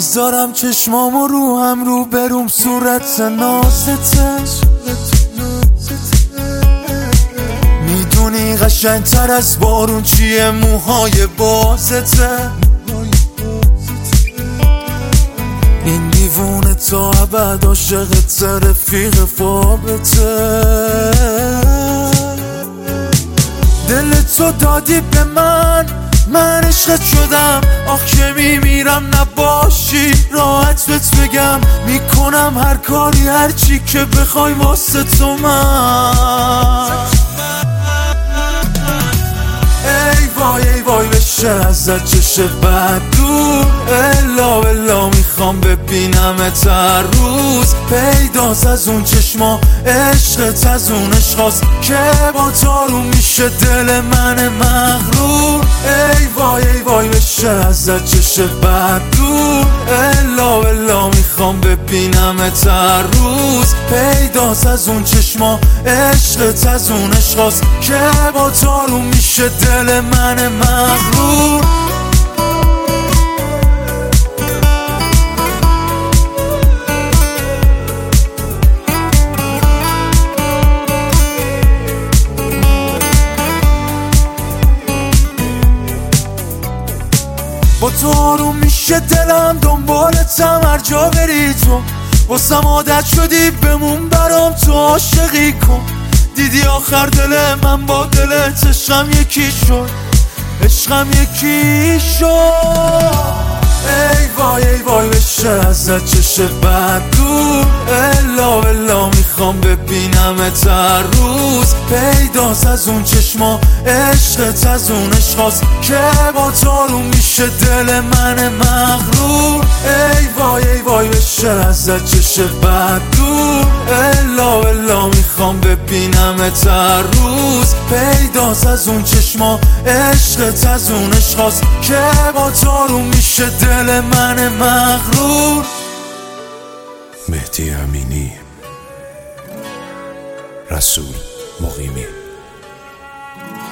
میذارم چشمامو رو هم رو بروم صورت نازتش، میدونی قشنگتر از بارون چیه موهای بازته. این دیوونه تا ابد عاشقت رفیق فابته. دل تو دادی به من عشقت شدم. آخ که میمیرم نباشی راحت بهت بگم، میکنم هر کاری هر چی که بخوای واسه تو من. ای وای بشه ازت چشه بد دور، الا الا میخوام ببینمت هر روز. پیداست از اون چشما عشقت از اون عشقاست که با تارو میشه دل من مغرور. ای وای بشه ازت چشه بد دور، الا الا میخوام ببینمت هر روز. پیداست از اون چشما عشقت از اون عشقاست که با تارو میشه دل من مغرور. با تو آروم میشه دلم، دنبالتم هر جا بری تو. واسم عادت شدی بمون برام تو عاشقی کن. دیدی آخر دل من با دلت عشقم یکی شد، عشقم یکی شد. ای وای بشه ازت چشه بد دور، الا الا میخوام ببینمت هر روز. پیداست از اون چشما عشقت از اون عشقاست که با تارو میشه دل من مغرور. ای وای بشه ازت چشه بد دور، الا الا میخوام ببینمت هر روز. پیداست از اون چشما عشقت از اون عشقاست که با تارو میشه دل من مغرور. مهدی امینی، رسول مقیمی.